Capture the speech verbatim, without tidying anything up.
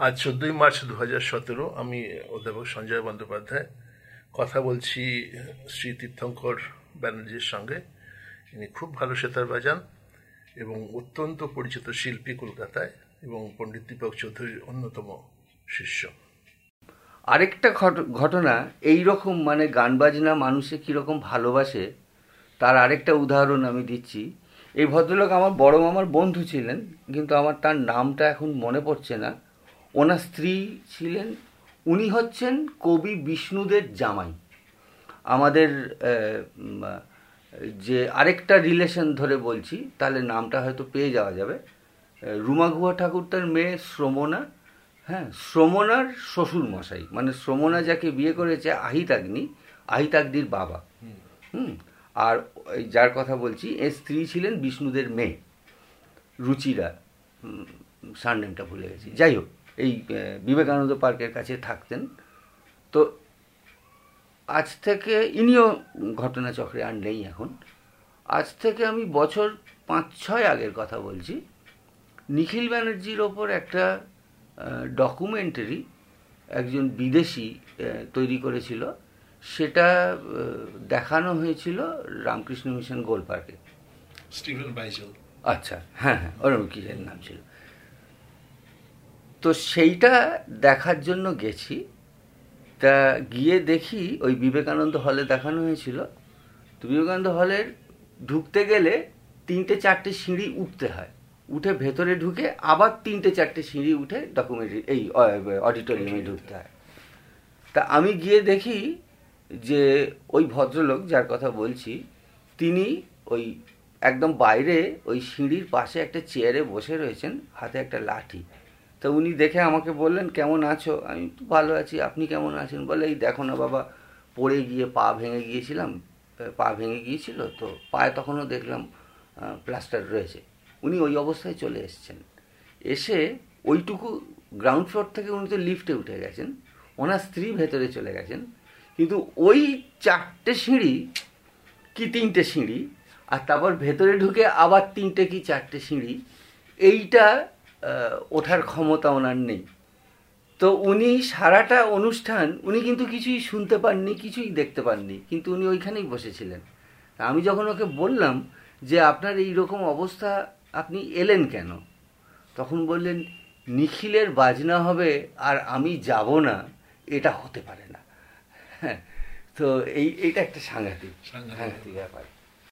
আজ চোদ্দই মার্চ দু হাজার সতেরো আমি অধ্যাপক সঞ্জয় বন্দ্যোপাধ্যায় কথা বলছি শ্রী তীর্থঙ্কর ব্যানার্জির সঙ্গে। ইনি খুব ভালো সেতার বাজান এবং অত্যন্ত পরিচিত শিল্পী কলকাতায়, এবং পণ্ডিত দীপক চৌধুরীর অন্যতম শিষ্য। আরেকটা ঘটনা এই রকম, মানে গান বাজনা মানুষে কীরকম ভালোবাসে তার আরেকটা উদাহরণ আমি দিচ্ছি। এই ভদ্রলোক আমার বড় মামার বন্ধু ছিলেন, কিন্তু আমার তার নামটা এখন মনে পড়ছে না। ওনার স্ত্রী ছিলেন, উনি হচ্ছেন কবি বিষ্ণুদের জামাই। আমাদের যে আরেকটা রিলেশন ধরে বলছি, তাহলে নামটা হয়তো পেয়ে যাওয়া যাবে। রুমা গুহা ঠাকুর তার মেয়ে শ্রমণা, হ্যাঁ, শ্রমণার শ্বশুর মশাই, মানে শ্রমণা যাকে বিয়ে করেছে আহিতাগ্নি, আহিতাগ্নির বাবা। হুম আর যার কথা বলছি এর স্ত্রী ছিলেন বিষ্ণুদের মেয়ে রুচিরা, সারনেমটা ভুলে গেছি। যাই হোক, এই বিবেকানন্দ পার্কের কাছে থাকতেন। তো আজ থেকে ইনিও ঘটনাচক্রে আর নেই এখন। আজ থেকে আমি বছর পাঁচ ছয় আগের কথা বলছি। নিখিল ব্যানার্জির ওপর একটা ডকুমেন্টারি একজন বিদেশি তৈরি করেছিল, সেটা দেখানো হয়েছিল রামকৃষ্ণ মিশন গোল পার্কে। স্টিভেন বাইজেল, আচ্ছা, হ্যাঁ হ্যাঁ, ওরকম কি নাম ছিল। তো সেইটা দেখার জন্য গেছি। তা গিয়ে দেখি ওই বিবেকানন্দ হলে দেখানো হয়েছিল। তো বিবেকানন্দ হলের ঢুকতে গেলে তিনটে চারটে সিঁড়ি উঠতে হয়, উঠে ভেতরে ঢুকে আবার তিনটে চারটে সিঁড়ি উঠে ডকুমেন্টারি এই অডিটোরিয়ামে ঢুকতে হয়। তা আমি গিয়ে দেখি যে ওই ভদ্রলোক যার কথা বলছি, তিনি ওই একদম বাইরে ওই সিঁড়ির পাশে একটা চেয়ারে বসে রয়েছেন, হাতে একটা লাঠি। তো উনি দেখে আমাকে বললেন, কেমন আছো? আমি তো ভালো আছি, আপনি কেমন আছেন? বলে, এই দেখো না বাবা, পড়ে গিয়ে পা ভেঙে গিয়েছিলাম, পা ভেঙে গিয়েছিল, তো পায়ে তখনও দেখলাম প্লাস্টার রয়েছে। উনি ওই অবস্থায় চলে এসেছেন। এসে ওইটুকু গ্রাউন্ড ফ্লোর থেকে উনি তো লিফটে উঠে গেছেন, ওনার স্ত্রী ভেতরে চলে গেছেন, কিন্তু ওই চারটে সিঁড়ি কি তিনটে সিঁড়ি, আর তারপর ভেতরে ঢুকে আবার তিনটে কি চারটে সিঁড়ি, এইটা ওঠার ক্ষমতা ওনার নেই। তো উনি সারাটা অনুষ্ঠান উনি কিন্তু কিছুই শুনতে পাননি, কিছুই দেখতে পাননি, কিন্তু উনি ওইখানেই বসেছিলেন। আমি যখন ওকে বললাম যে আপনার এই রকম অবস্থা, আপনি এলেন কেন? তখন বললেন, নিখিলের বাজনা হবে আর আমি যাব না, এটা হতে পারে না। হ্যাঁ, তো এই এইটা একটা সাংঘাতিক সাংঘাতিক ব্যাপার।